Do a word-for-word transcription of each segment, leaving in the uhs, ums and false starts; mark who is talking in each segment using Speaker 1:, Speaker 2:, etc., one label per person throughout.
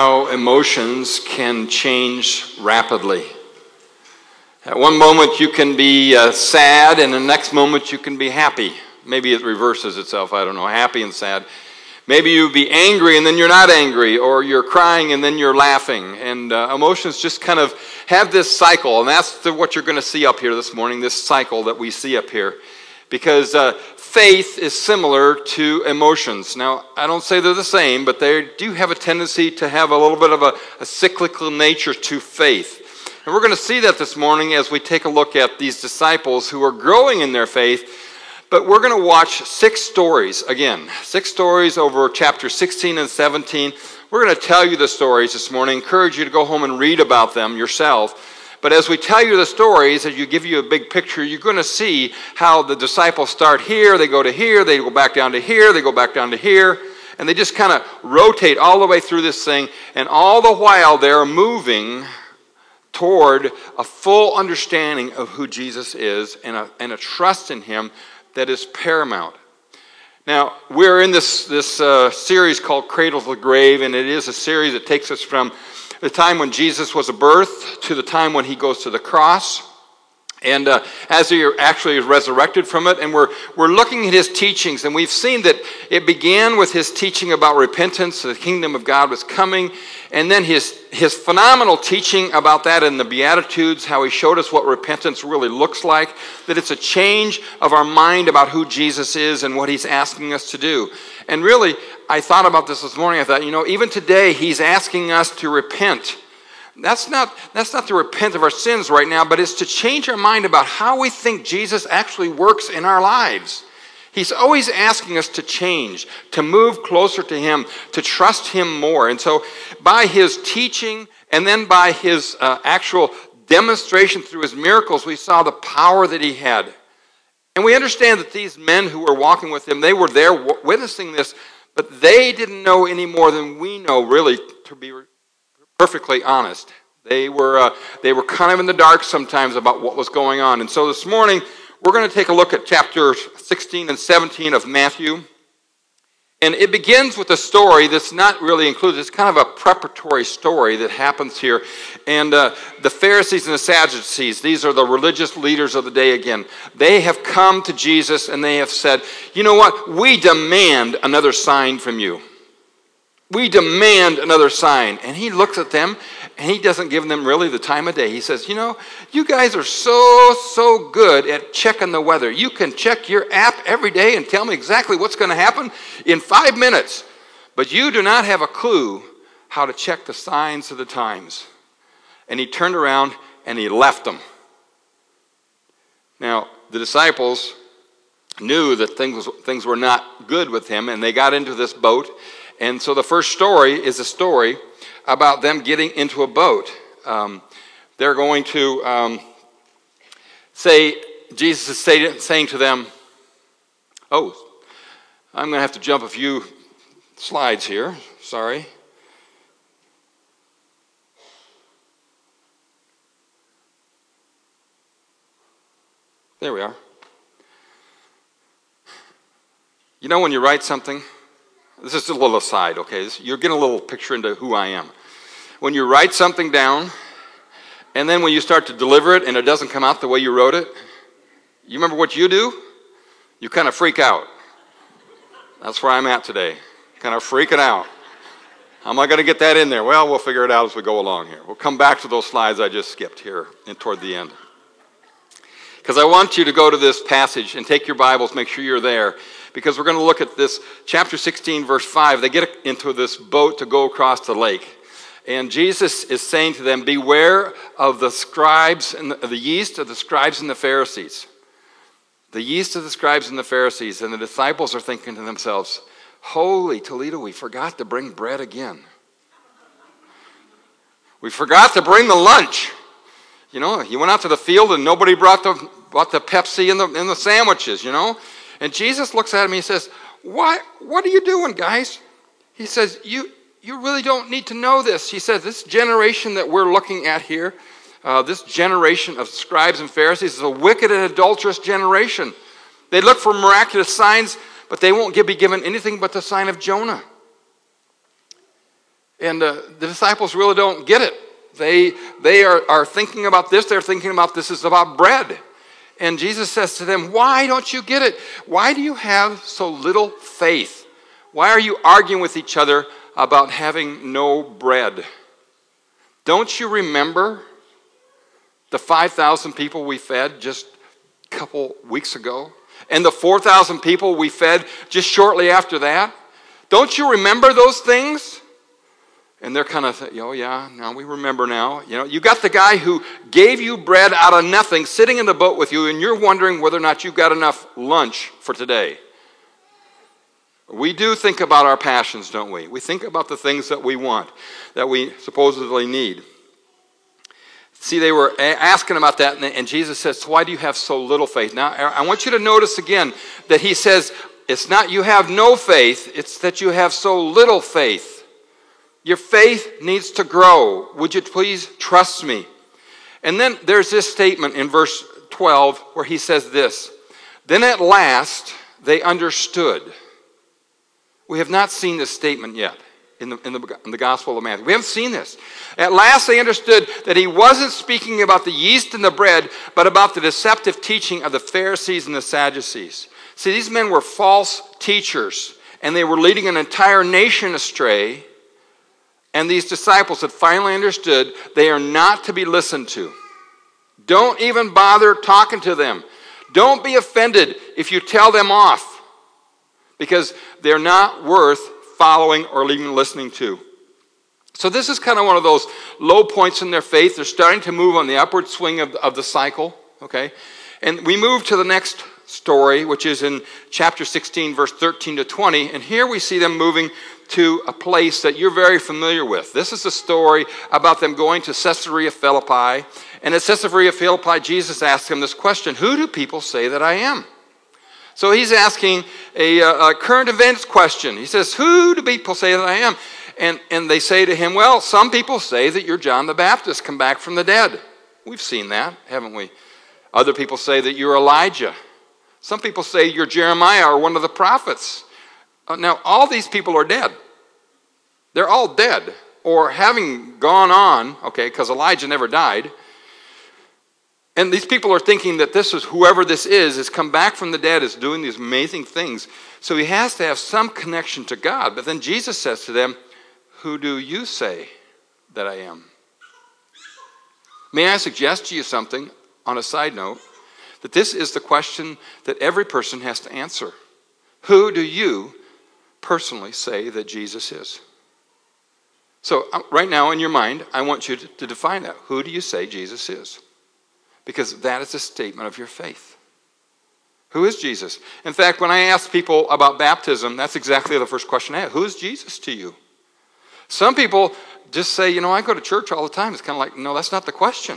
Speaker 1: How emotions can change rapidly. At one moment you can be uh, sad, and the next moment you can be happy. Maybe it reverses itself, I don't know, happy and sad. Maybe you be angry and then you're not angry, or you're crying and then you're laughing. And uh, emotions just kind of have this cycle, and that's the, what you're going to see up here this morning, this cycle that we see up here. Because uh, faith is similar to emotions. Now, I don't say they're the same, but they do have a tendency to have a little bit of a, a cyclical nature to faith. And we're going to see that this morning as we take a look at these disciples who are growing in their faith. But we're going to watch six stories, again, six stories over chapter sixteen and seventeen. We're going to tell you the stories this morning, encourage you to go home and read about them yourself. But as we tell you the stories, as you give you a big picture, you're going to see how the disciples start here, they go to here, they go back down to here, they go back down to here, and they just kind of rotate all the way through this thing, and all the while they're moving toward a full understanding of who Jesus is and a, and a trust in him that is paramount. Now, we're in this, this uh, series called Cradle to the Grave, and it is a series that takes us from the time when Jesus was a birth to the time when he goes to the cross, and uh, as he actually is resurrected from it. And we're we're looking at his teachings, and we've seen that it began with his teaching about repentance, the kingdom of God was coming, and then his his phenomenal teaching about that in the Beatitudes, how he showed us what repentance really looks like, that it's a change of our mind about who Jesus is and what he's asking us to do. And really, I thought about this this morning. I thought, you know, even today, he's asking us to repent. That's not, that's not to repent of our sins right now, but it's to change our mind about how we think Jesus actually works in our lives. He's always asking us to change, to move closer to him, to trust him more. And so by his teaching and then by his uh, actual demonstration through his miracles, we saw the power that he had. And we understand that these men who were walking with him, they were there witnessing this, but they didn't know any more than we know, really, to be perfectly honest. They were, uh, they were kind of in the dark sometimes about what was going on. And so this morning, we're going to take a look at chapters sixteen and seventeen of Matthew. And it begins with a story that's not really included. It's kind of a preparatory story that happens here. And uh, the Pharisees and the Sadducees, these are the religious leaders of the day again. They have come to Jesus and they have said, you know what? We demand another sign from you. We demand another sign. And he looks at them and he doesn't give them really the time of day. He says, you know, you guys are so, so good at checking the weather. You can check your app every day and tell me exactly what's going to happen in five minutes. But you do not have a clue how to check the signs of the times. And he turned around and he left them. Now, the disciples knew that things, things were not good with him, and they got into this boat. And so the first story is a story about them getting into a boat. Um, they're going to um, say, Jesus is say, saying to them, oh, I'm going to have to jump a few slides here. Sorry. There we are. You know when you write something, this is a little aside, okay? You're getting a little picture into who I am. When you write something down, and then when you start to deliver it and it doesn't come out the way you wrote it, you remember what you do? You kind of freak out. That's where I'm at today, kind of freaking out. How am I going to get that in there? Well, we'll figure it out as we go along here. We'll come back to those slides I just skipped here and toward the end. Because I want you to go to this passage and take your Bibles, make sure you're there, because we're going to look at this chapter sixteen, verse five. They get into this boat to go across the lake. And Jesus is saying to them, beware of the scribes and the, the yeast of the scribes and the Pharisees. The yeast of the scribes and the Pharisees. And the disciples are thinking to themselves, holy Toledo, we forgot to bring bread again. We forgot to bring the lunch. You know, you went out to the field and nobody brought the, brought the Pepsi and the, and the sandwiches, you know. And Jesus looks at him and he says, what, what are you doing, guys? He says, you, you really don't need to know this. He says, this generation that we're looking at here, uh, this generation of scribes and Pharisees is a wicked and adulterous generation. They look for miraculous signs, but they won't be given anything but the sign of Jonah. And uh, the disciples really don't get it. They, they are, are thinking about this. They're thinking about this is about bread. And Jesus says to them, why don't you get it? Why do you have so little faith? Why are you arguing with each other about having no bread? Don't you remember the five thousand people we fed just a couple weeks ago? And the four thousand people we fed just shortly after that? Don't you remember those things? And they're kind of, oh yeah, now we remember now. You know, you got the guy who gave you bread out of nothing sitting in the boat with you, and you're wondering whether or not you've got enough lunch for today. We do think about our passions, don't we? We think about the things that we want, that we supposedly need. See, they were asking about that, and Jesus says, why do you have so little faith? Now, I want you to notice again that he says, it's not you have no faith, it's that you have so little faith. Your faith needs to grow. Would you please trust me? And then there's this statement in verse twelve where he says this, then at last they understood. We have not seen this statement yet in the, in the, in the Gospel of Matthew. We haven't seen this. At last they understood that he wasn't speaking about the yeast and the bread, but about the deceptive teaching of the Pharisees and the Sadducees. See, these men were false teachers, and they were leading an entire nation astray. And these disciples had finally understood they are not to be listened to. Don't even bother talking to them. Don't be offended if you tell them off, because they're not worth following or even listening to. So this is kind of one of those low points in their faith. They're starting to move on the upward swing of, of the cycle. Okay, and we move to the next story, which is in chapter sixteen, verse thirteen to twenty. And here we see them moving to a place that you're very familiar with. This is a story about them going to Caesarea Philippi. And at Caesarea Philippi, Jesus asked them this question, who do people say that I am? So he's asking a, a current events question. He says, who do people say that I am? And, and they say to him, well, some people say that you're John the Baptist, come back from the dead. We've seen that, haven't we? Other people say that you're Elijah. Some people say you're Jeremiah or one of the prophets. Now, all these people are dead. They're all dead or having gone on, okay, because Elijah never died. And these people are thinking that this is, whoever this is, has come back from the dead, is doing these amazing things. So he has to have some connection to God. But then Jesus says to them, who do you say that I am? May I suggest to you something on a side note, that this is the question that every person has to answer. Who do you personally say that Jesus is? So right now in your mind, I want you to, to define that. Who do you say Jesus is? Because that is a statement of your faith. Who is Jesus? In fact, when I ask people about baptism, that's exactly the first question I ask. Who is Jesus to you? Some people just say, you know, I go to church all the time. It's kind of like, no, that's not the question.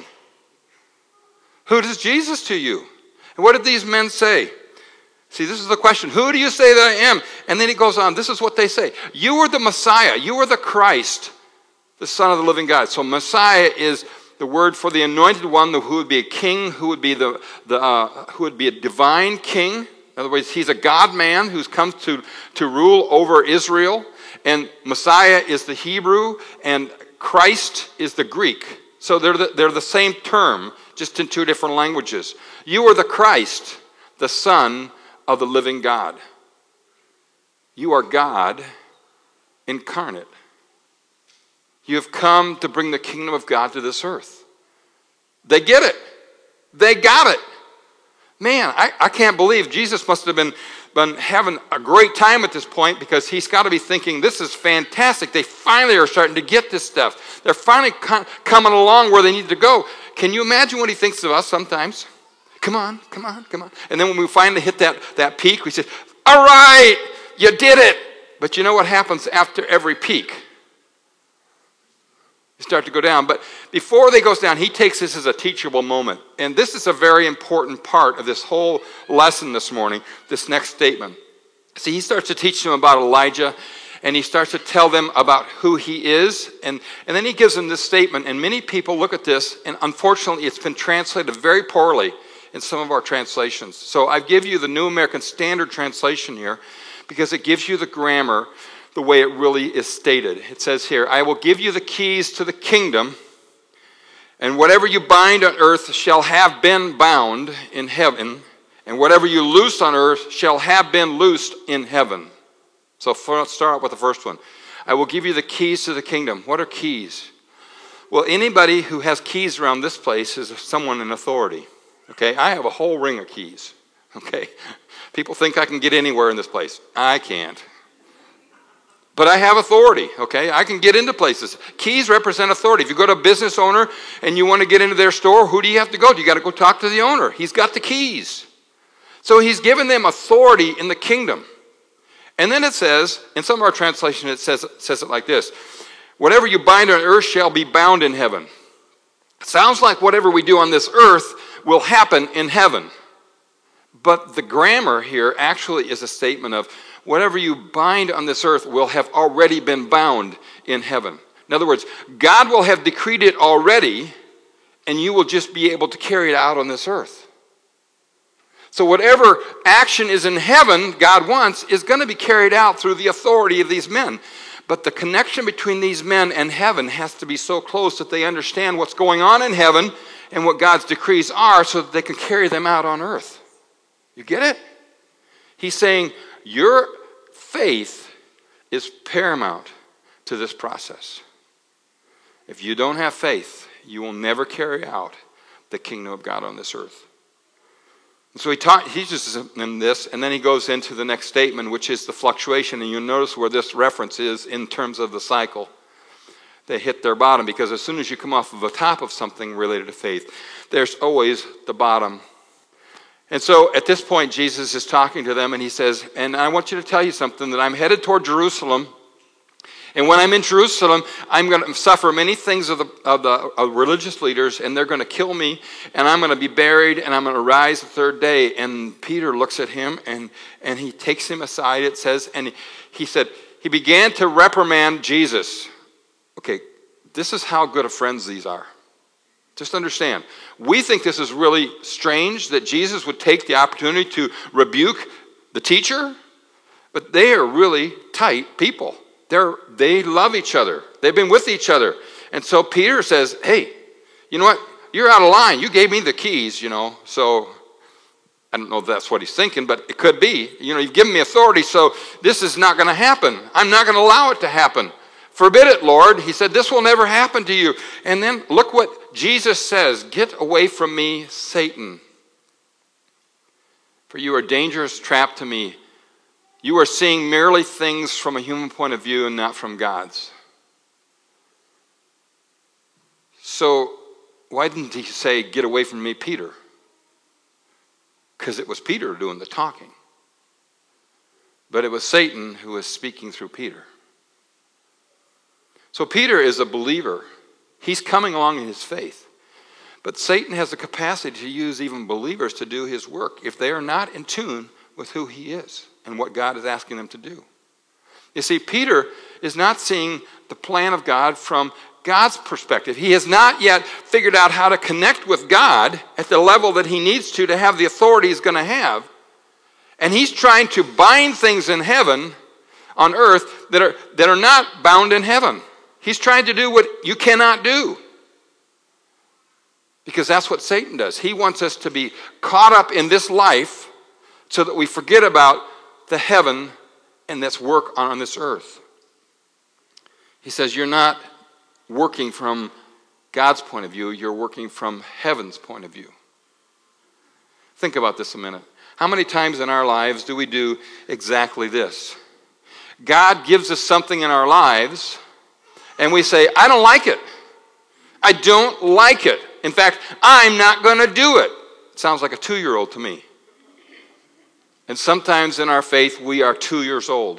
Speaker 1: Who is Jesus to you? And what did these men say? See, this is the question. Who do you say that I am? And then he goes on. This is what they say. You are the Messiah. You are the Christ, the Son of the living God. So Messiah is the word for the anointed one, who would be a king, who would be the, the uh, who would be a divine king. In other words, he's a God-man who's come to, to rule over Israel. And Messiah is the Hebrew, and Christ is the Greek. So they're the, they're the same term, just in two different languages. You are the Christ, the Son of the living God. You are God incarnate. You have come to bring the kingdom of God to this earth. They get it. They got it. Man, I, I can't believe Jesus must have been, been having a great time at this point, because he's got to be thinking, this is fantastic. They finally are starting to get this stuff. They're finally com- coming along where they need to go. Can you imagine what he thinks of us sometimes? Come on, come on, come on. And then when we finally hit that, that peak, we say, all right, you did it. But you know what happens after every peak? You start to go down. But before they goes down, he takes this as a teachable moment. And this is a very important part of this whole lesson this morning, this next statement. See, he starts to teach them about Elijah, and he starts to tell them about who he is. And, and then he gives them this statement. And many people look at this, and unfortunately it's been translated very poorly in some of our translations. So I give you the New American Standard Translation here, because it gives you the grammar the way it really is stated. It says here, I will give you the keys to the kingdom, and whatever you bind on earth shall have been bound in heaven, and whatever you loose on earth shall have been loosed in heaven. So let's start with the first one. I will give you the keys to the kingdom. What are keys? Well, anybody who has keys around this place is someone in authority. Okay, I have a whole ring of keys. Okay, people think I can get anywhere in this place. I can't. But I have authority, okay? I can get into places. Keys represent authority. If you go to a business owner and you want to get into their store, who do you have to go to? You got to go talk to the owner. He's got the keys. So he's given them authority in the kingdom. And then it says, in some of our translations, it says, it says it like this. Whatever you bind on earth shall be bound in heaven. It sounds like whatever we do on this earth will happen in heaven. But the grammar here actually is a statement of whatever you bind on this earth will have already been bound in heaven. In other words, God will have decreed it already, and you will just be able to carry it out on this earth. So whatever action is in heaven, God wants, is going to be carried out through the authority of these men. But the connection between these men and heaven has to be so close that they understand what's going on in heaven and what God's decrees are so that they can carry them out on earth. You get it? He's saying, your faith is paramount to this process. If you don't have faith, you will never carry out the kingdom of God on this earth. And so he taught, he teaches them this, and then he goes into the next statement, which is the fluctuation. And you'll notice where this reference is in terms of the cycle. They hit their bottom, because as soon as you come off of the top of something related to faith, there's always the bottom. And so at this point, Jesus is talking to them, and he says, and I want you to tell you something, that I'm headed toward Jerusalem. And when I'm in Jerusalem, I'm going to suffer many things of the, of the of religious leaders, and they're going to kill me, and I'm going to be buried, and I'm going to rise the third day. And Peter looks at him, and, and he takes him aside, it says, and he, he said, he began to reprimand Jesus. Okay, this is how good of friends these are. Just understand, we think this is really strange that Jesus would take the opportunity to rebuke the teacher, but they are really tight people. They're, they love each other. They've been with each other. And so Peter says, hey, you know what? You're out of line. You gave me the keys, you know. So I don't know if that's what he's thinking, but it could be. You know, you've given me authority, so this is not going to happen. I'm not going to allow it to happen. Forbid it, Lord. He said, this will never happen to you. And then look what Jesus says. Get away from me, Satan. For you are a dangerous trap to me. You are seeing merely things from a human point of view and not from God's. So why didn't he say, get away from me, Peter? Because it was Peter doing the talking. But it was Satan who was speaking through Peter. So Peter is a believer. He's coming along in his faith. But Satan has the capacity to use even believers to do his work if they are not in tune with who he is and what God is asking them to do. You see, Peter is not seeing the plan of God from God's perspective. He has not yet figured out how to connect with God at the level that he needs to to have the authority he's going to have. And he's trying to bind things in heaven, on earth, that are, that are not bound in heaven. He's trying to do what you cannot do. Because that's what Satan does. He wants us to be caught up in this life so that we forget about the heaven and that's work on this earth. He says you're not working from God's point of view, you're working from heaven's point of view. Think about this a minute. How many times in our lives do we do exactly this? God gives us something in our lives, and we say, I don't like it. I don't like it. In fact, I'm not going to do it. It sounds like a two-year-old to me. And sometimes in our faith, we are two years old.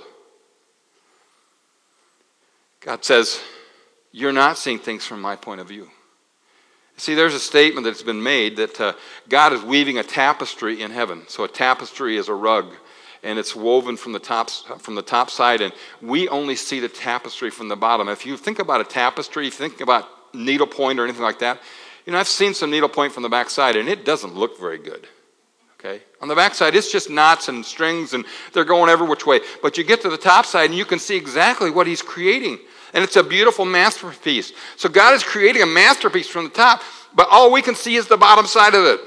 Speaker 1: God says, you're not seeing things from my point of view. See, there's a statement that's been made that uh, God is weaving a tapestry in heaven. So a tapestry is a rug, and it's woven from the top, from the top side, and we only see the tapestry from the bottom. If you think about a tapestry, if you think about needlepoint or anything like that, you know, I've seen some needlepoint from the back side, and it doesn't look very good. Okay? On the back side, it's just knots and strings, and they're going every which way. But you get to the top side, and you can see exactly what he's creating. And it's a beautiful masterpiece. So God is creating a masterpiece from the top, but all we can see is the bottom side of it.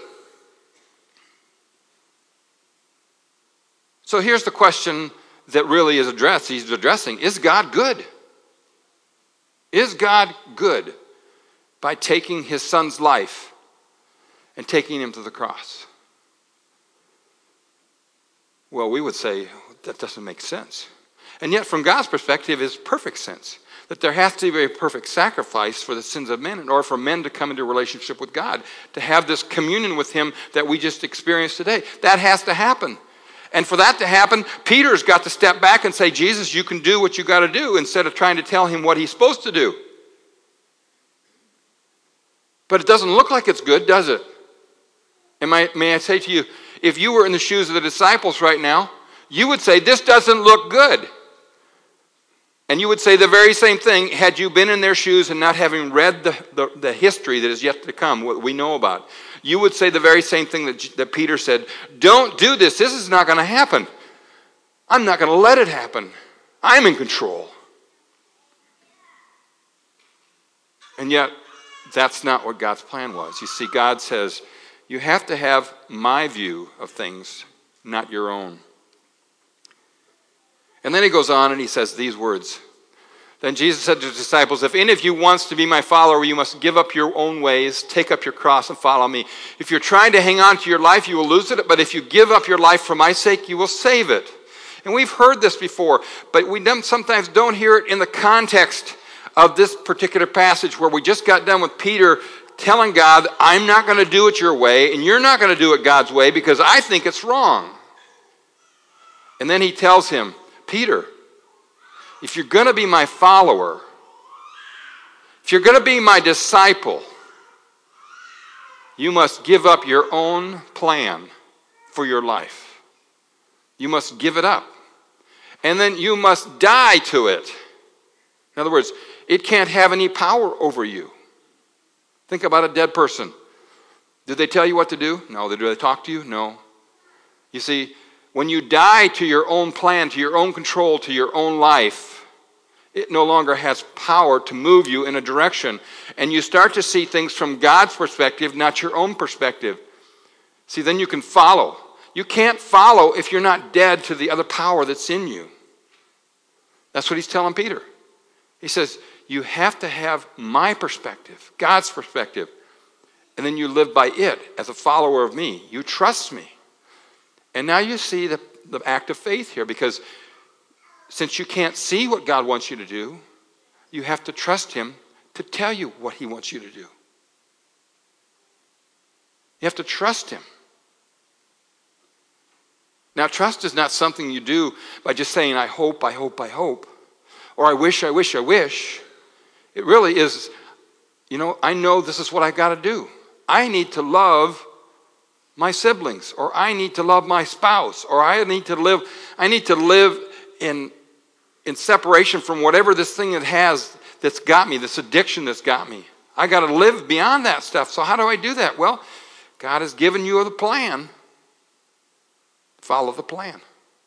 Speaker 1: So here's the question that really is addressed. He's addressing, is God good? Is God good by taking his son's life and taking him to the cross? Well, we would say that doesn't make sense. And yet from God's perspective, it's perfect sense. That there has to be a perfect sacrifice for the sins of men in order for men to come into a relationship with God, to have this communion with him that we just experienced today. That has to happen. And for that to happen, Peter's got to step back and say, Jesus, you can do what you got to do, instead of trying to tell him what he's supposed to do. But it doesn't look like it's good, does it? And may, may I say to you, if you were in the shoes of the disciples right now, you would say, this doesn't look good. And you would say the very same thing had you been in their shoes and not having read the, the, the history that is yet to come, what we know about. You would say the very same thing that, that Peter said. Don't do this. This is not going to happen. I'm not going to let it happen. I'm in control. And yet, that's not what God's plan was. You see, God says, you have to have my view of things, not your own. And then he goes on and he says these words. Then Jesus said to his disciples, if any of you wants to be my follower, you must give up your own ways, take up your cross and follow me. If you're trying to hang on to your life, you will lose it. But if you give up your life for my sake, you will save it. And we've heard this before, but we sometimes don't hear it in the context of this particular passage where we just got done with Peter telling God, I'm not going to do it your way, and you're not going to do it God's way because I think it's wrong. And then he tells him, Peter, if you're going to be my follower, if you're going to be my disciple, you must give up your own plan for your life. You must give it up. And then you must die to it. In other words, it can't have any power over you. Think about a dead person. Did they tell you what to do? No. Did they talk to you? No. You see, when you die to your own plan, to your own control, to your own life, it no longer has power to move you in a direction. And you start to see things from God's perspective, not your own perspective. See, then you can follow. You can't follow if you're not dead to the other power that's in you. That's what he's telling Peter. He says, you have to have my perspective, God's perspective, and then you live by it as a follower of me. You trust me. And now you see the, the act of faith here, because since you can't see what God wants you to do, you have to trust him to tell you what he wants you to do. You have to trust him. Now, trust is not something you do by just saying, I hope, I hope, I hope, or I wish, I wish, I wish. It really is, you know, I know this is what I got to do. I need to love my siblings, or I need to love my spouse, or I need to live, I need to live in, in separation from whatever this thing that has that's got me, this addiction that's got me. I got to live beyond that stuff. So how do I do that? Well, God has given you the plan. Follow the plan.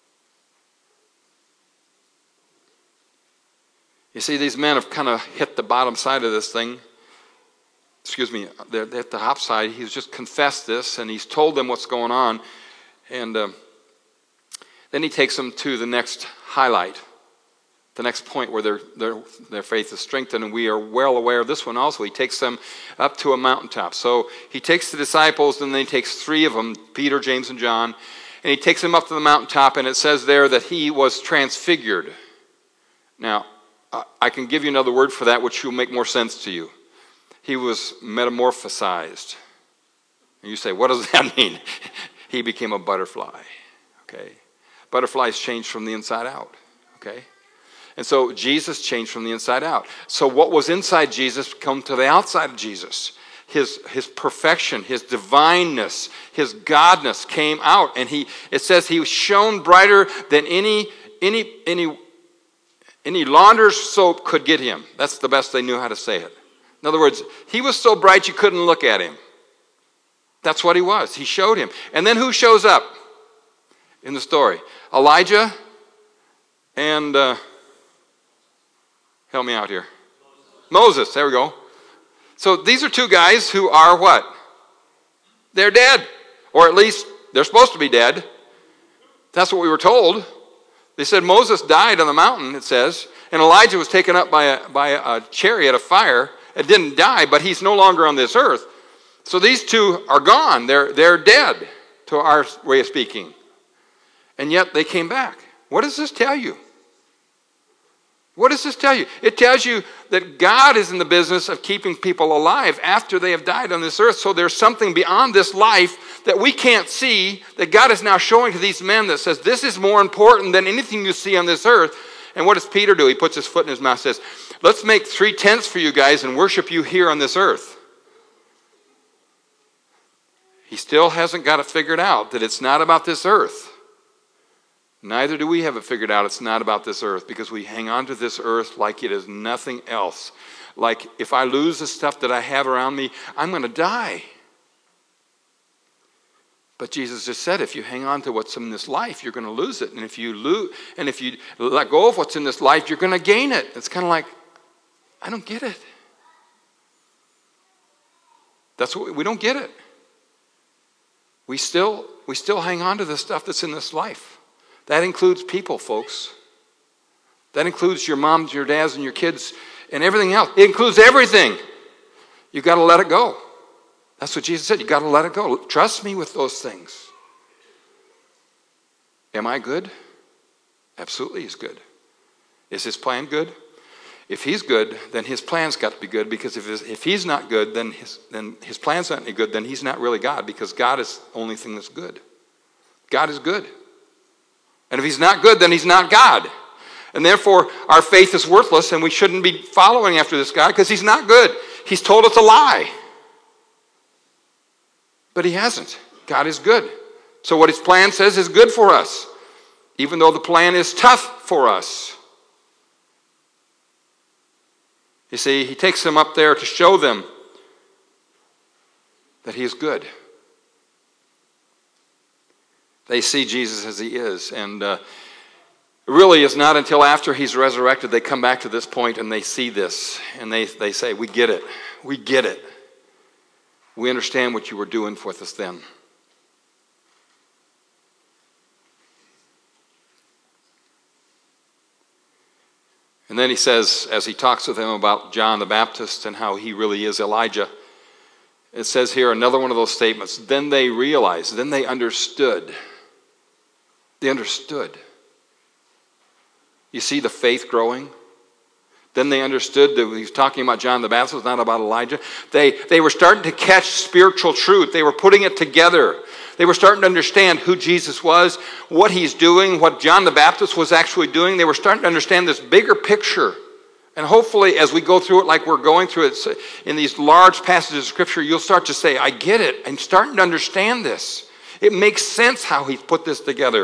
Speaker 1: You see, these men have kind of hit the bottom side of this thing. Excuse me, they're at the top side. He's just confessed this, and he's told them what's going on. And uh, then he takes them to the next highlight, the next point where their, their, their faith is strengthened, and we are well aware of this one also. He takes them up to a mountaintop. So he takes the disciples, and then he takes three of them, Peter, James, and John, and he takes them up to the mountaintop, and it says there that he was transfigured. Now, I can give you another word for that, which will make more sense to you. He was metamorphosized. And you say, what does that mean? He became a butterfly. Okay? Butterflies change from the inside out. Okay? And so Jesus changed from the inside out. So what was inside Jesus come to the outside of Jesus. His, his perfection, his divineness, his godness came out. And he it says he shone brighter than any any any Any launderer's soap could get him. That's the best they knew how to say it. In other words, he was so bright you couldn't look at him. That's what he was. He showed him. And then who shows up in the story? Elijah and, uh, help me out here. Moses. Moses, there we go. So these are two guys who are what? They're dead. Or at least they're supposed to be dead. That's what we were told. They said Moses died on the mountain, it says, and Elijah was taken up by a, by a chariot of fire. It didn't die, but he's no longer on this earth. So these two are gone. They're, they're dead, to our way of speaking. And yet they came back. What does this tell you? What does this tell you? It tells you that God is in the business of keeping people alive after they have died on this earth. So there's something beyond this life that we can't see that God is now showing to these men that says this is more important than anything you see on this earth. And what does Peter do? He puts his foot in his mouth and says, let's make three tents for you guys and worship you here on this earth. He still hasn't got it figured out that it's not about this earth. Neither do we have it figured out it's not about this earth, because we hang on to this earth like it is nothing else. Like if I lose the stuff that I have around me, I'm going to die. But Jesus just said, if you hang on to what's in this life, you're going to lose it. And if you lose, and if you let go of what's in this life, you're going to gain it. It's kind of like, I don't get it. That's what we don't get it. We still we still hang on to the stuff that's in this life. That includes people, folks. That includes your moms, your dads, and your kids, and everything else. It includes everything. You've got to let it go. That's what Jesus said. You've got to let it go. Trust me with those things. Am I good? Absolutely, he's good. Is his plan good? If he's good, then his plan's got to be good, because if, his, if he's not good, then his, then his plan's not any good, then he's not really God, because God is the only thing that's good. God is good. And if he's not good, then he's not God. And therefore, our faith is worthless, and we shouldn't be following after this guy because he's not good. He's told us a lie. But he hasn't. God is good. So what his plan says is good for us, even though the plan is tough for us. You see, he takes them up there to show them that he is good. They see Jesus as he is. And uh, it really is not until after he's resurrected they come back to this point and they see this. And they, they say, we get it. We get it. We understand what you were doing for us then. And then he says, as he talks with them about John the Baptist and how he really is Elijah, it says here another one of those statements. Then they realized, then they understood. They understood. You see the faith growing? Then they understood that he was talking about John the Baptist, it's not about Elijah. They, they were starting to catch spiritual truth. They were putting it together. They were starting to understand who Jesus was, what he's doing, what John the Baptist was actually doing. They were starting to understand this bigger picture. And hopefully, as we go through it like we're going through it in these large passages of Scripture, you'll start to say, I get it. I'm starting to understand this. It makes sense how he's put this together.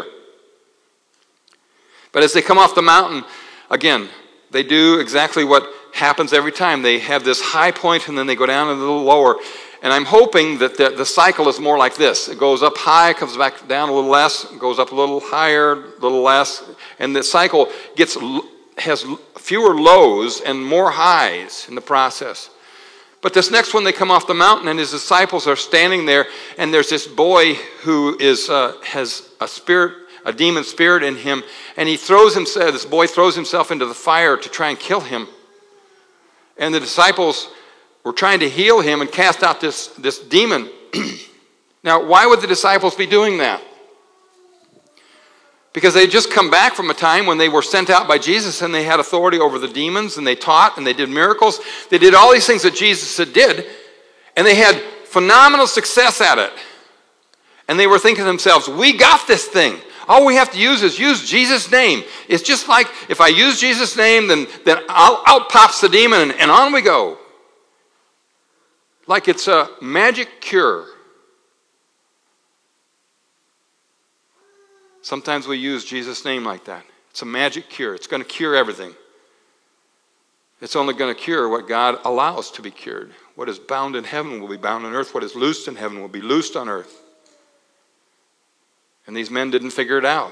Speaker 1: But as they come off the mountain, again, they do exactly what happens every time. They have this high point and then they go down a little lower. And I'm hoping that the, the cycle is more like this. It goes up high, comes back down a little less, goes up a little higher, a little less. And the cycle gets has fewer lows and more highs in the process. But this next one, they come off the mountain and his disciples are standing there. And there's this boy who is uh, has a spirit, a demon spirit in him. And he throws himself, this boy throws himself into the fire to try and kill him. And the disciples were trying to heal him and cast out this, this demon. Now, why would the disciples be doing that? Because they had just come back from a time when they were sent out by Jesus and they had authority over the demons and they taught and they did miracles. They did all these things that Jesus had did, and they had phenomenal success at it. And they were thinking to themselves, we got this thing. All we have to use is use Jesus' name. It's just like if I use Jesus' name, then, then out, out pops the demon and, and on we go. Like it's a magic cure. Sometimes we use Jesus' name like that. It's a magic cure. It's going to cure everything. It's only going to cure what God allows to be cured. What is bound in heaven will be bound on earth. What is loosed in heaven will be loosed on earth. And these men didn't figure it out.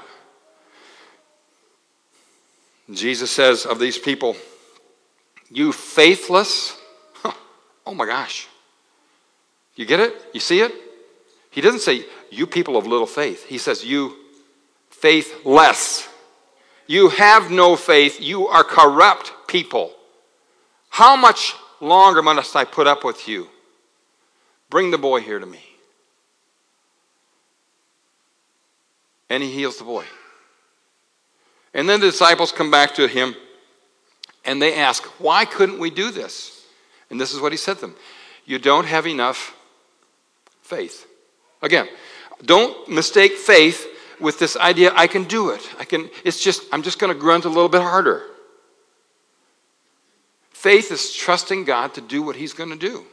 Speaker 1: Jesus says of these people, you faithless. Oh my gosh. You get it? You see it? He doesn't say, you people of little faith. He says, you faithless. You have no faith. You are corrupt people. How much longer must I put up with you? Bring the boy here to me. And he heals the boy. And then the disciples come back to him and they ask, why couldn't we do this? And this is what he said to them. You don't have enough faith. Again, don't mistake faith with this idea, I can do it. I can, it's just, I'm just going to grunt a little bit harder. Faith is trusting God to do what he's going to do.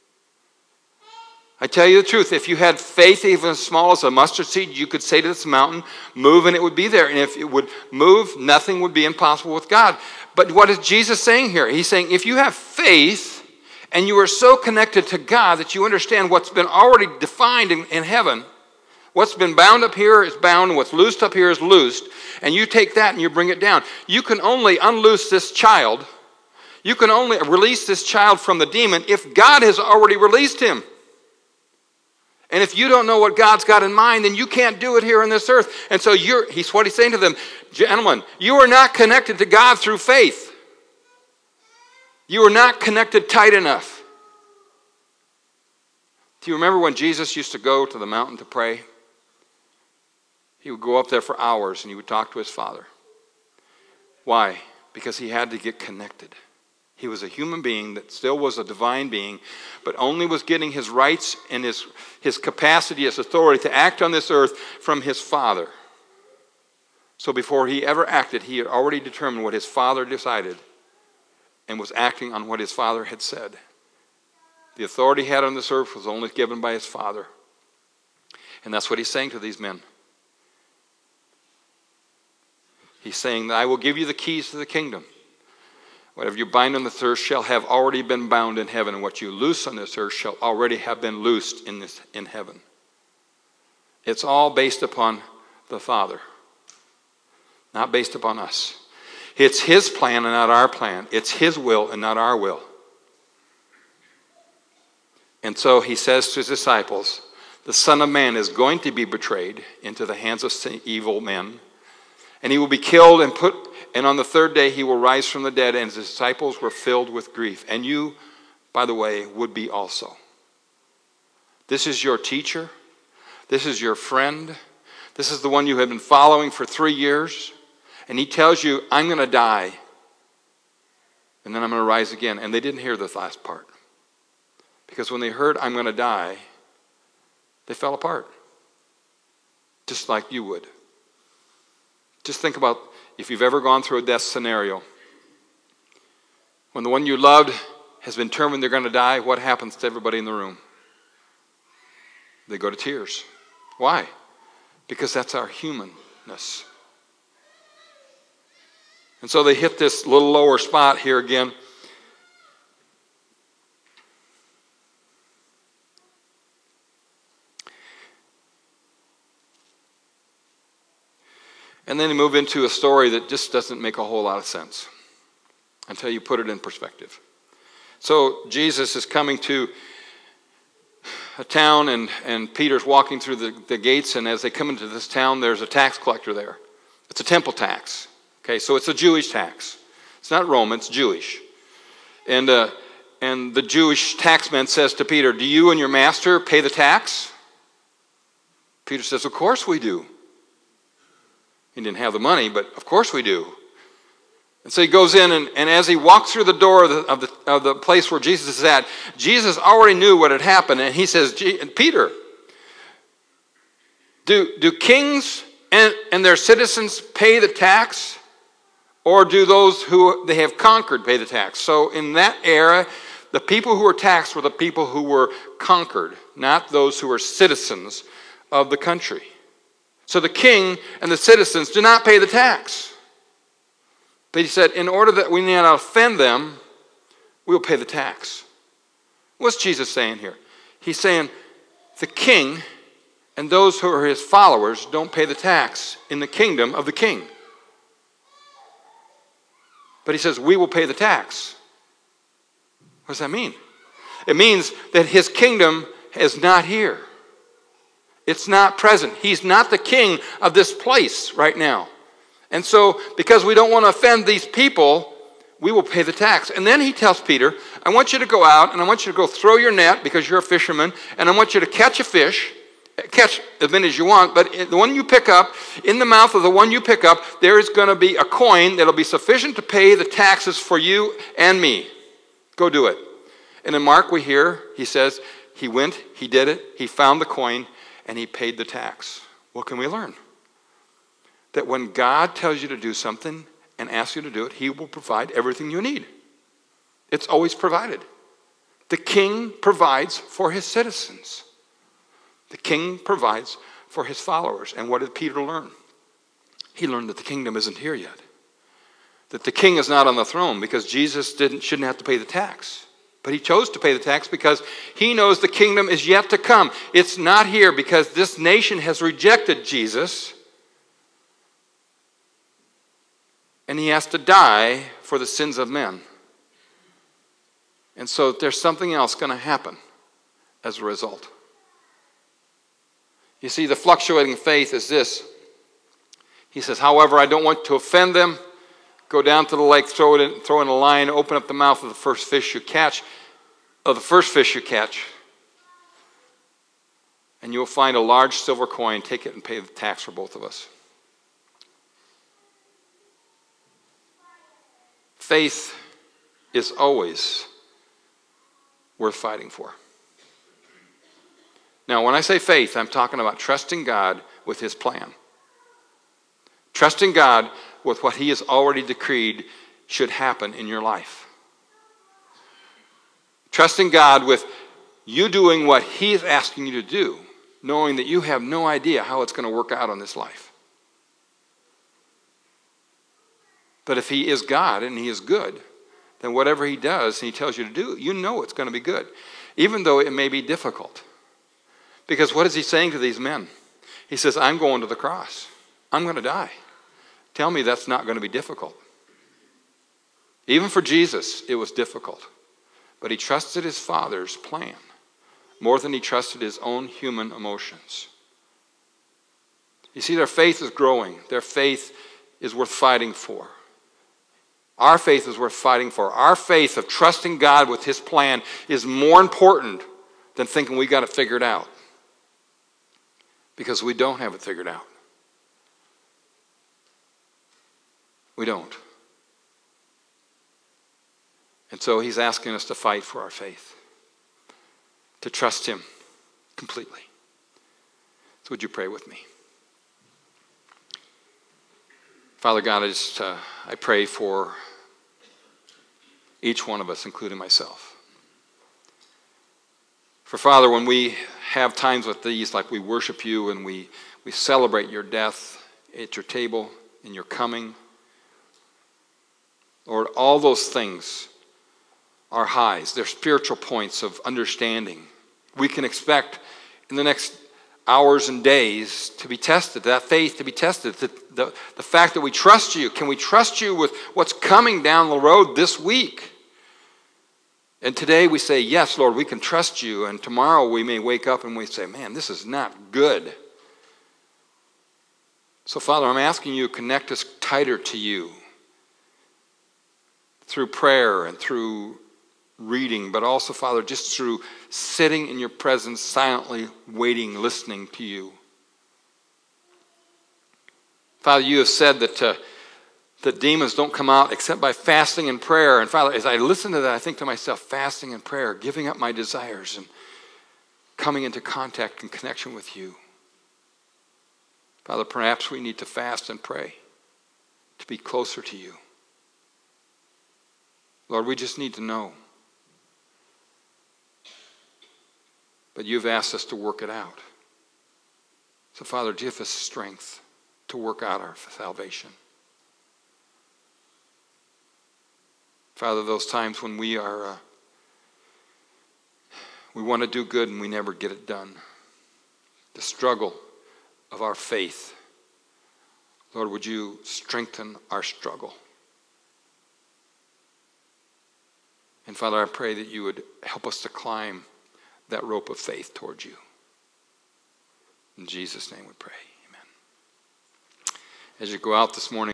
Speaker 1: I tell you the truth, if you had faith even as small as a mustard seed, you could say to this mountain, move, and it would be there. And if it would move, nothing would be impossible with God. But what is Jesus saying here? He's saying, if you have faith and you are so connected to God that you understand what's been already defined in, in heaven, what's been bound up here is bound, and what's loosed up here is loosed, and you take that and you bring it down. You can only unloose this child, you can only release this child from the demon if God has already released him. And if you don't know what God's got in mind, then you can't do it here on this earth. And so you're, he's what he's saying to them, gentlemen, you are not connected to God through faith. You are not connected tight enough. Do you remember when Jesus used to go to the mountain to pray? He would go up there for hours and he would talk to his Father. Why? Because he had to get connected. He was a human being that still was a divine being, but only was getting his rights and his, his capacity, his authority to act on this earth from his Father. So before he ever acted, he had already determined what his Father decided and was acting on what his Father had said. The authority he had on this earth was only given by his Father. And that's what he's saying to these men. He's saying that I will give you the keys to the kingdom. Whatever you bind on this earth shall have already been bound in heaven, and what you loose on this earth shall already have been loosed in this in heaven. It's all based upon the Father, not based upon us. It's his plan and not our plan. It's his will and not our will. And so he says to his disciples, the Son of Man is going to be betrayed into the hands of evil men, and he will be killed and put, and on the third day he will rise from the dead. And his disciples were filled with grief. And you, by the way, would be also. This is your teacher. This is your friend. This is the one you have been following for three years. And he tells you, I'm going to die. And then I'm going to rise again. And they didn't hear the last part. Because when they heard, I'm going to die, they fell apart. Just like you would. Just think about if you've ever gone through a death scenario. When the one you loved has been determined they're going to die, what happens to everybody in the room? They go to tears. Why? Because that's our humanness. And so they hit this little lower spot here again. And then they move into a story that just doesn't make a whole lot of sense until you put it in perspective. So Jesus is coming to a town, and, and Peter's walking through the, the gates, and as they come into this town, there's a tax collector there. It's a temple tax. Okay, so it's a Jewish tax. It's not Roman, it's Jewish. And, uh, and the Jewish taxman says to Peter, do you and your master pay the tax? Peter says, of course we do. He didn't have the money, but of course we do. And so he goes in, and, and as he walks through the door of the, of, the, of the place where Jesus is at, Jesus already knew what had happened. And he says, Peter, do, do kings and, and their citizens pay the tax? Or do those who they have conquered pay the tax? So in that era, the people who were taxed were the people who were conquered, not those who were citizens of the country. So the king and the citizens do not pay the tax. But he said, in order that we may not offend them, we will pay the tax. What's Jesus saying here? He's saying the king and those who are his followers don't pay the tax in the kingdom of the king. But he says, we will pay the tax. What does that mean? It means that his kingdom is not here. It's not present. He's not the king of this place right now. And so, because we don't want to offend these people, we will pay the tax. And then he tells Peter, I want you to go out and I want you to go throw your net because you're a fisherman, and I want you to catch a fish, catch as many as you want, but the one you pick up, in the mouth of the one you pick up, there is going to be a coin that will be sufficient to pay the taxes for you and me. Go do it. And in Mark we hear, he says, he went, he did it, he found the coin, and he paid the tax. What can we learn? That when God tells you to do something and asks you to do it, he will provide everything you need. It's always provided. The king provides for his citizens. The king provides for his followers. And what did Peter learn? He learned that the kingdom isn't here yet. That the king is not on the throne because Jesus didn't, shouldn't have to pay the tax. But he chose to pay the tax because he knows the kingdom is yet to come. It's not here because this nation has rejected Jesus. And he has to die for the sins of men. And so there's something else going to happen as a result. You see, the fluctuating faith is this. He says, however, I don't want to offend them. Go down to the lake, throw it in, throw in a line, open up the mouth of the first fish you catch, of the first fish you catch, and you'll find a large silver coin. Take it and pay the tax for both of us. Faith is always worth fighting for. Now, when I say faith, I'm talking about trusting God with his plan. Trusting God with what he has already decreed should happen in your life. Trusting God with you doing what he is asking you to do, knowing that you have no idea how it's going to work out on this life. But if he is God and he is good, then whatever he does and he tells you to do, you know it's going to be good, even though it may be difficult. Because what is he saying to these men? He says, I'm going to the cross. I'm going to die. Tell me that's not going to be difficult. Even for Jesus, it was difficult. But he trusted his Father's plan more than he trusted his own human emotions. You see, their faith is growing. Their faith is worth fighting for. Our faith is worth fighting for. Our faith of trusting God with his plan is more important than thinking we got it figured out. Because we don't have it figured out. We don't. And so he's asking us to fight for our faith. To trust him completely. So would you pray with me? Father God, I just uh, I pray for each one of us, including myself. For Father, when we have times with these, like we worship you and we, we celebrate your death at your table and your coming, Lord, all those things are highs. They're spiritual points of understanding. We can expect in the next hours and days to be tested, that faith to be tested, the, the, the fact that we trust you. Can we trust you with what's coming down the road this week? And today we say, yes, Lord, we can trust you. And tomorrow we may wake up and we say, man, this is not good. So, Father, I'm asking you to connect us tighter to you through prayer and through reading, but also, Father, just through sitting in your presence, silently waiting, listening to you. Father, you have said that uh, that demons don't come out except by fasting and prayer. And Father, as I listen to that, I think to myself, fasting and prayer, giving up my desires and coming into contact and connection with you. Father, perhaps we need to fast and pray to be closer to you. Lord, we just need to know. But you've asked us to work it out. So, Father, give us strength to work out our salvation. Father, those times when we are uh, We want to do good and we never get it done. The struggle of our faith. Lord, would you strengthen our struggle? And Father, I pray that you would help us to climb that rope of faith towards you. In Jesus' name we pray. Amen. As you go out this morning,